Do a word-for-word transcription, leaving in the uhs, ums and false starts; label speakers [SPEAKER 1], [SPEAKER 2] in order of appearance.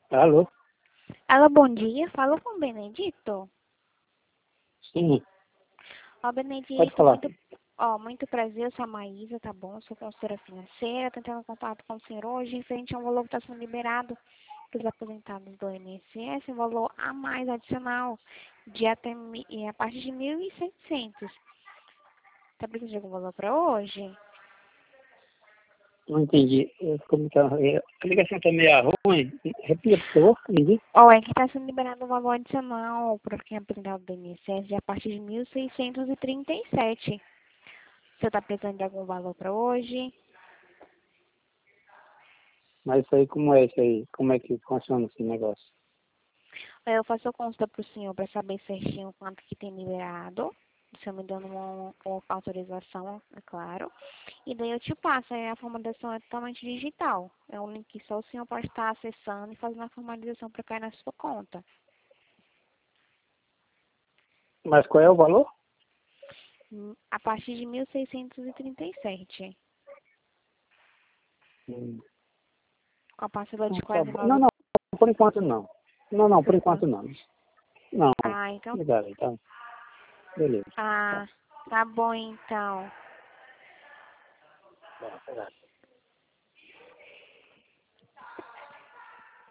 [SPEAKER 1] Alô?
[SPEAKER 2] Alô, bom dia. Fala com o Benedito.
[SPEAKER 1] Sim,
[SPEAKER 2] Ó,
[SPEAKER 1] pode
[SPEAKER 2] Benedito,
[SPEAKER 1] falar.
[SPEAKER 2] muito, ó, muito prazer. Eu sou a Maísa, tá bom? Sou consultora financeira. Tô entrando em contato com o senhor hoje em frente a um valor que está sendo liberado para os aposentados do I N S S, um valor a mais adicional de até mi- e a partir de mil e seiscentos. Tá precisando de algum valor para hoje?
[SPEAKER 1] Não entendi. Eu- Como que é? A ligação tá meio ruim. Repita, por favor. Entendi.
[SPEAKER 2] Ó, é que está sendo liberado um valor adicional para quem é aposentado do I N S S de a partir de mil seiscentos e trinta e sete. Você tá precisando de algum valor para hoje?
[SPEAKER 1] Mas isso aí, como é isso aí? Como é que funciona esse negócio?
[SPEAKER 2] Eu faço a consulta para o senhor para saber certinho quanto que tem liberado. O senhor me dando uma, uma autorização, é claro. E daí eu te passo. Aí a formalização é totalmente digital. É um link que só o senhor pode estar acessando e fazendo a formalização para cair na sua conta.
[SPEAKER 1] Mas qual é o valor?
[SPEAKER 2] Hum, A partir de mil seiscentos e trinta e sete.
[SPEAKER 1] Hum.
[SPEAKER 2] Com a parcela de
[SPEAKER 1] Ah, tá
[SPEAKER 2] quarenta e
[SPEAKER 1] bom. Não,
[SPEAKER 2] nove
[SPEAKER 1] não. Por enquanto não. Não, não.
[SPEAKER 2] por
[SPEAKER 1] Por
[SPEAKER 2] enquanto.
[SPEAKER 1] enquanto não. Não.
[SPEAKER 2] Ah, então.
[SPEAKER 1] Obrigado, então. Beleza. Tá.
[SPEAKER 2] Ah, tá bom então.
[SPEAKER 1] Tá, tá.